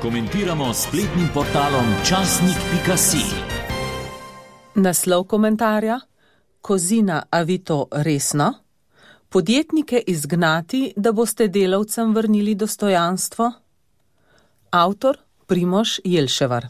Komentiramo s spletnim portalom časnik.si. Naslov komentarja: Kozina, a vi to resno? Podjetnike izgnati, da boste delavcem vrnili dostojanstvo? Avtor Primož Jelševar.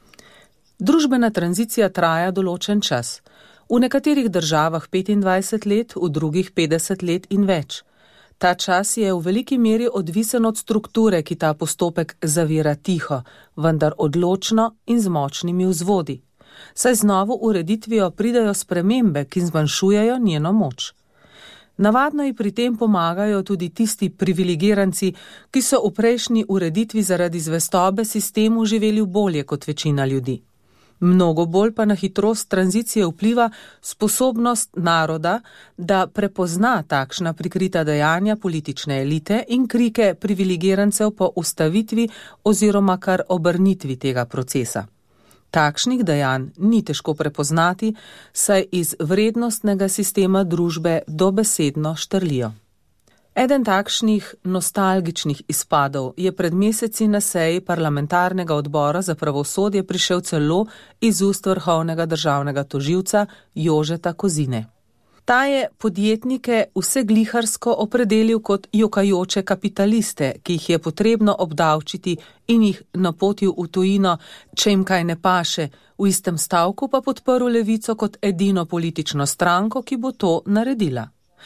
Družbena tranzicija traja določen čas. V nekaterih državah 25 let, v drugih 50 let in več. Ta čas je v veliki meri odvisen od strukture, ki ta postopek zavira tiho, vendar odločno in z močnimi vzvodi. Saj z novo ureditvijo pridajo spremembe, ki zmanjšujejo njeno moč. Navadno ji pri tem pomagajo tudi tisti privilegiranci, ki so v prejšnji ureditvi zaradi zvestobe sistemu živeli bolje kot večina ljudi. Mnogo bolj pa na hitrost tranzicije vpliva sposobnost naroda, da prepozna takšna prikrita dejanja politične elite in krike privilegirancev po ustavitvi oziroma kar obrnitvi tega procesa. Takšnih dejanj ni težko prepoznati, saj iz vrednostnega sistema družbe dobesedno štrlijo. Eden takšnih nostalgičnih izpadov je pred meseci na seji parlamentarnega odbora za pravosodje prišel celo iz ust vrhovnega državnega tožilca Jožeta Kozine. Ta je podjetnike vsegliharsko opredelil kot jokajoče kapitaliste, ki jih je potrebno obdavčiti in jih napotil v tujino, če jim kaj ne paše, v istem stavku pa podprl Levico kot edino politično stranko, ki bo to naredila.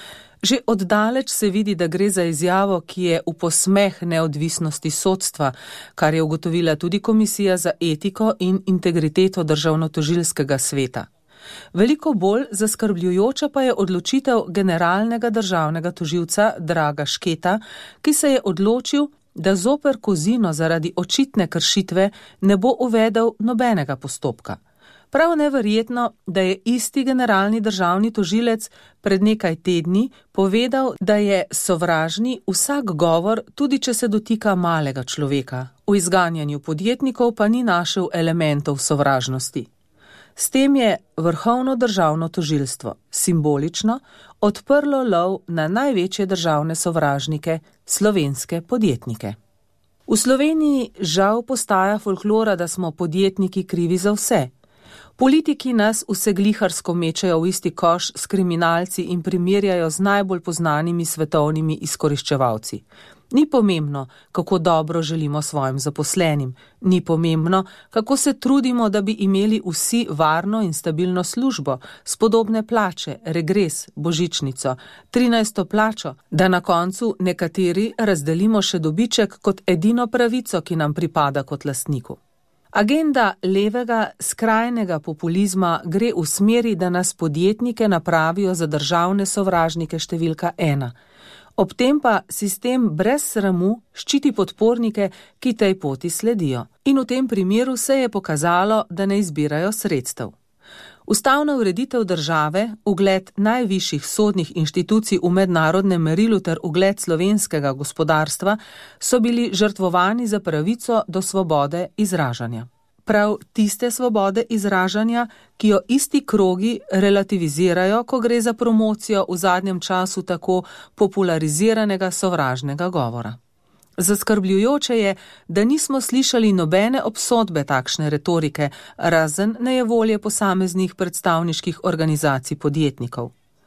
Že oddaleč se vidi, da gre za izjavo, ki je v posmeh neodvisnosti sodstva, kar je ugotovila tudi Komisija za etiko in integriteto državnotožilskega sveta. Veliko bolj zaskrbljujoča pa je odločitev generalnega državnega tožilca Draga Šketa, ki se je odločil, da zoper Kozino zaradi očitne kršitve ne bo uvedel nobenega postopka. Prav neverjetno, da je isti generalni državni tožilec pred nekaj tedni povedal, da je sovražni vsak govor, tudi če se dotika malega človeka. V izganjanju podjetnikov pa ni našel elementov sovražnosti. S tem je vrhovno državno tožilstvo simbolično odprlo lov na največje državne sovražnike, slovenske podjetnike. V Sloveniji žal postaja folklora, da smo podjetniki krivi za vse. Politiki nas vsegliharsko mečejo v isti koš s kriminalci in primerjajo z najbolj poznanimi svetovnimi izkoriščevalci. Ni pomembno, kako dobro želimo svojim zaposlenim. Ni pomembno, kako se trudimo, da bi imeli vsi varno in stabilno službo, spodobne plače, regres, božičnico, 13. plačo, da na koncu nekateri razdelimo še dobiček kot edino pravico, ki nam pripada kot lastniku. Agenda levega skrajnega populizma gre v smeri, da nas podjetnike napravijo za državne sovražnike številka 1. Ob tem pa sistem brez sramu ščiti podpornike, ki tej poti sledijo. In v tem primeru se je pokazalo, da ne izbirajo sredstev. Ustavna ureditev države, ugled najvišjih sodnih inštitucij v mednarodnem merilu ter ugled slovenskega gospodarstva so bili žrtvovani za pravico do svobode izražanja. Prav tiste svobode izražanja, ki jo isti krogi relativizirajo, ko gre za promocijo v zadnjem času tako populariziranega sovražnega govora. Zaskrbljujoče je, da nismo slišali nobene obsodbe takšne retorike, razen nejevolje posameznih predstavniških organizacij podjetnikov.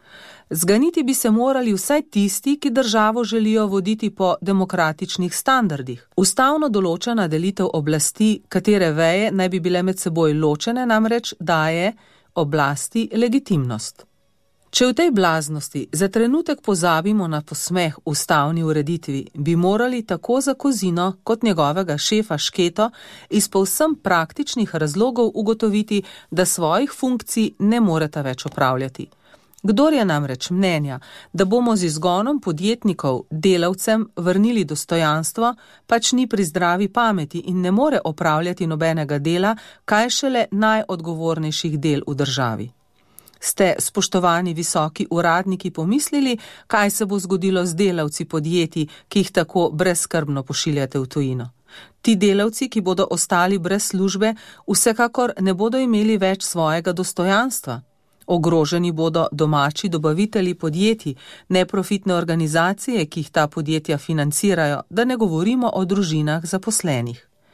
Zganiti bi se morali vsaj tisti, ki državo želijo voditi po demokratičnih standardih. Ustavno določena delitev oblasti, katere veje naj bi bile med seboj ločene, namreč daje oblasti legitimnost. Če v tej blaznosti za trenutek pozabimo na posmeh ustavni ureditvi, bi morali tako za Kozino kot njegovega šefa Šketo iz povsem praktičnih razlogov ugotoviti, da svojih funkcij ne moreta več opravljati. Kdor je namreč mnenja, da bomo z izgonom podjetnikov delavcem vrnili dostojanstvo, pač ni pri zdravi pameti in ne more opravljati nobenega dela, kaj šele najodgovornejših del v državi. Ste, spoštovani visoki uradniki, pomislili, kaj se bo zgodilo z delavci podjetij, ki jih tako brezskrbno pošiljate v tujino? Ti delavci, ki bodo ostali brez službe, vsekakor ne bodo imeli več svojega dostojanstva. Ogroženi bodo domači dobavitelji podjetij, neprofitne organizacije, ki jih ta podjetja financirajo, da ne govorimo o družinah zaposlenih.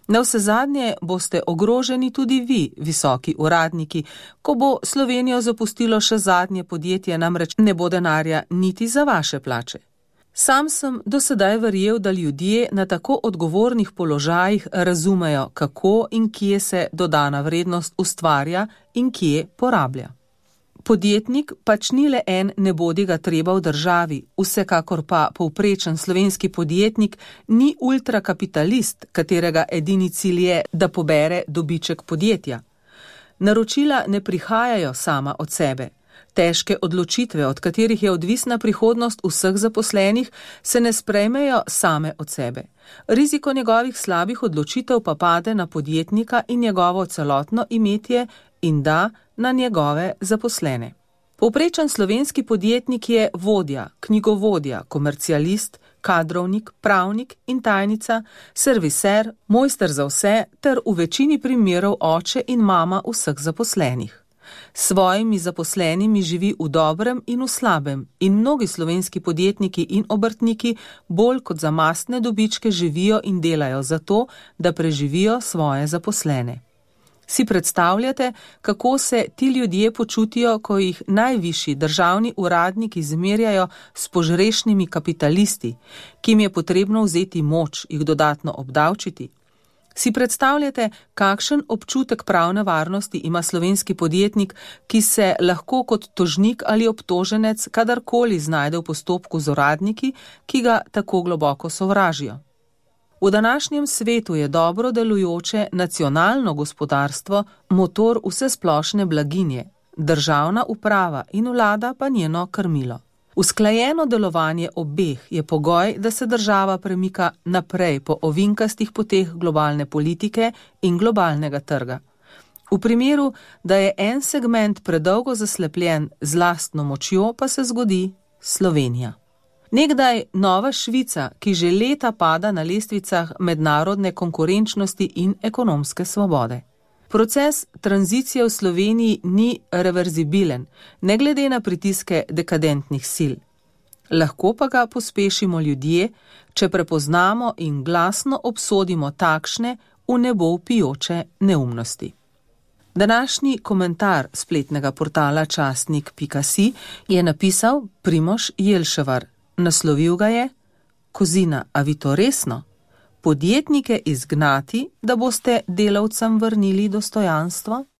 Navsezadnje boste ogroženi tudi vi, visoki uradniki, ko bo Slovenijo zapustilo še zadnje podjetje, namreč ne bo denarja niti za vaše plače. Sam sem do sedaj verjel, da ljudje na tako odgovornih položajih razumejo, kako in kje se dodana vrednost ustvarja in kje porablja. Podjetnik pač ni le en nebodiga treba v državi, vsekakor pa povprečen slovenski podjetnik ni ultrakapitalist, katerega edini cilj je, da pobere dobiček podjetja. Naročila ne prihajajo sama od sebe. Težke odločitve, od katerih je odvisna prihodnost vseh zaposlenih, se ne sprejmejo same od sebe. Riziko njegovih slabih odločitev pa pade na podjetnika in njegovo celotno imetje in na njegove zaposlene. Povprečen slovenski podjetnik je vodja, knjigovodja, komercialist, kadrovnik, pravnik in tajnica, serviser, mojster za vse ter v večini primerov oče in mama vseh zaposlenih. S svojimi zaposlenimi živi v dobrem in v slabem in mnogi slovenski podjetniki in obrtniki bolj kot za mastne dobičke živijo in delajo zato, da preživijo svoje zaposlene. Si predstavljate, kako se ti ljudje počutijo, ko jih najvišji državni uradniki zmerjajo s požrešnimi kapitalisti, ki jim je potrebno vzeti moč, jih dodatno obdavčiti? Si predstavljate, kakšen občutek pravne varnosti ima slovenski podjetnik, ki se lahko kot tožnik ali obtoženec kadarkoli znajde v postopku z uradniki, ki ga tako globoko sovražijo? V današnjem svetu je dobro delujoče nacionalno gospodarstvo motor vsesplošne blaginje, državna uprava in vlada pa njeno krmilo. Usklajeno delovanje obeh je pogoj, da se država premika naprej po ovinkastih poteh globalne politike in globalnega trga. V primeru, da je en segment predolgo zaslepljen z lastno močjo, pa se zgodi Slovenija. Nekdaj Nova Švica, ki že leta pada na lestvicah mednarodne konkurenčnosti in ekonomske svobode. Proces tranzicije v Sloveniji ni reverzibilen, ne glede na pritiske dekadentnih sil. Lahko pa ga pospešimo ljudje, če prepoznamo in glasno obsodimo takšne v nebo vpijoče neumnosti. Današnji komentar spletnega portala časnik.si je napisal Primož Jelševar. Naslovil ga je: Kozina, a vi to resno? Podjetnike izgnati, da boste delavcem vrnili dostojanstvo?